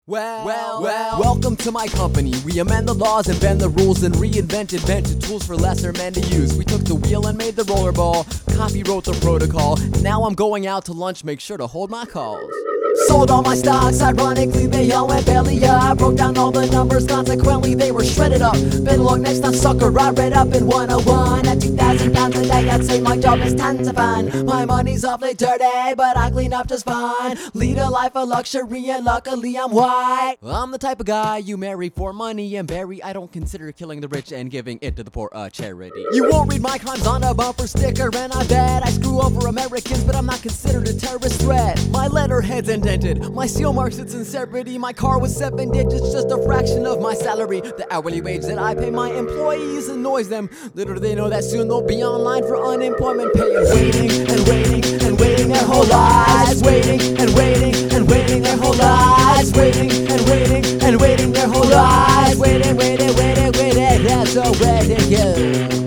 Welcome to my company. We amend the laws and bend the rules and invented tools for lesser men to use. We took the wheel and made the rollerball. Copy wrote the protocol. Now I'm going out to lunch, make sure to hold my calls. Sold all my stocks, ironically they all went belly up. Broke down all the numbers, consequently they were shredded up. Been long next time, sucker, I read up in 101. At 2,000 pounds a day, I'd say my job is tons of fun. My money's awfully dirty, but I clean up just fine. Lead a life of luxury and luckily I'm white. I'm the type of guy you marry for money and bury. I don't consider killing the rich and giving it to the poor a charity. You won't read my crimes on a bumper sticker, and I bet I screw over Americans, but I'm not considered a terrorist threat. My letterhead's indented, my seal marks its sincerity. My car was 7 digits, just a fraction of my salary. The hourly wage that I pay my employees annoys them. Little do they know that soon they'll be online for unemployment pay. And waiting their whole lives. Waiting their whole lives. Waiting their whole lives. Waiting, that's the way to go.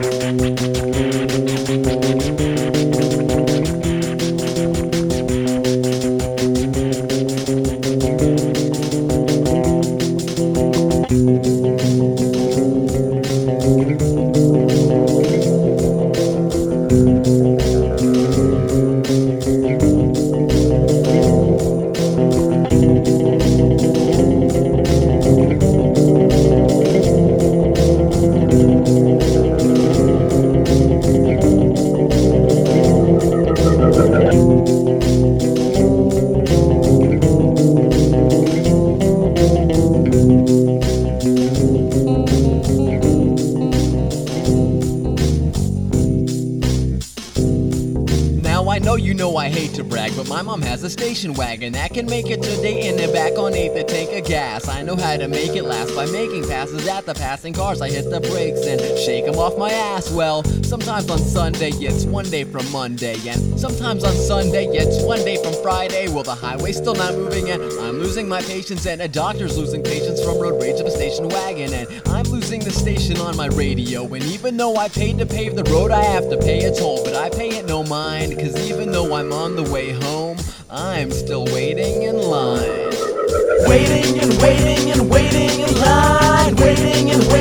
I know you know I hate to brag, but my mom has a station wagon that can make it to Dayton and back on 8th a tank of gas. I know how to make it last by making passes at the passing cars. I hit the brakes and shake them off my ass. Well, sometimes on Sunday it's one day from Monday, and sometimes on Sunday it's one day from Friday. Well, the highway's still not moving and I'm losing my patience, and a doctor's losing patience from road rage of a station wagon, and I'm losing the station on my radio. And even though I paid to pave the road, I have to pay a toll, but I pay it no mind, cause even though I'm on the way home, I'm still waiting in line. Waiting in line. Waiting